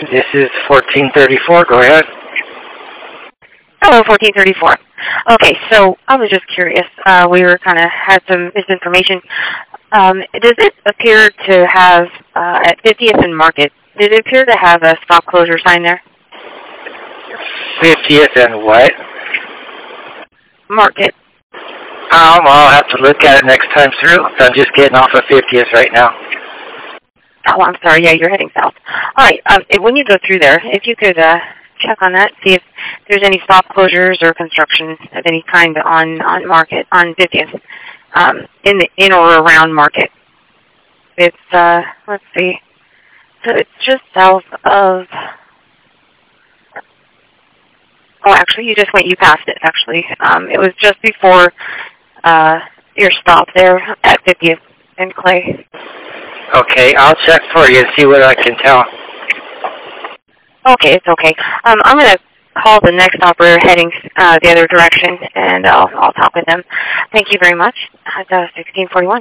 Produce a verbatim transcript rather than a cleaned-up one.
This is fourteen thirty-four. Go ahead. Hello, fourteen thirty-four. Okay, so I was just curious. Uh, we were kind of had some misinformation. Um, does it appear to have, uh, at fiftieth and Market, did it appear to have a stop closure sign there? fiftieth and what? Market. Um, I'll have to look at it next time through. I'm just getting off of fiftieth right now. Oh, I'm sorry. Yeah, you're heading south. All right. Um, if, when you go through there, if you could uh, check on that, see if there's any stop closures or construction of any kind on on Market on fiftieth, um, in the in or around Market. It's uh, let's see. So it's just south of. Oh, actually, you just went. You passed it. Actually, um, it was just before uh, your stop there at fiftieth and Clay. Okay, I'll check for you and see what I can tell. Okay, it's okay. Um, I'm going to call the next operator heading uh, the other direction, and I'll, I'll talk with them. Thank you very much. At uh, sixteen forty-one.